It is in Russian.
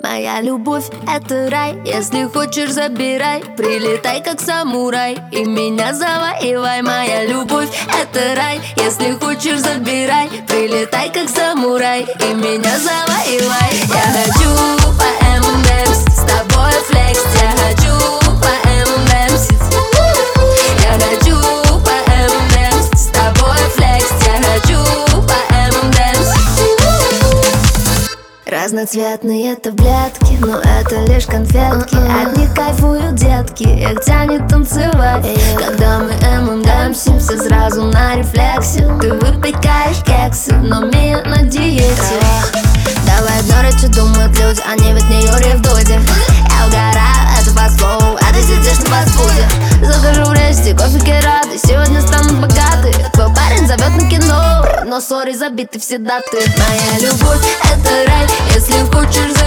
Моя любовь — это рай. Если хочешь, забирай. Прилетай, как самурай, и меня завоевай. Моя любовь — это рай. Если хочешь, забирай. Прилетай, как самурай, и меня завоевай. Я хочу по ММДМС с тобой флексить. Я хочу по ММДМС. Я хочу по ММДМС с тобой флексить. Я хочу по ММДМС. Разноцветные таблетки, но это лишь конфетки. От них кайфуют детки, их тянет танцевать. Когда мы ММДМсимся сразу на рефлексе. Ты выпекаешь кексы, но меня на диете. Давай игнорить, что думают люди, они ведь не Юрий в Дуде. Я угораю, это фастфуд, а ты сидишь на фастфуде. Захожу в речи, кофе рады, сегодня станут богаты. Твой парень зовет на кино, но сори, забиты все даты. Моя любовь — это рай. Если хочешь,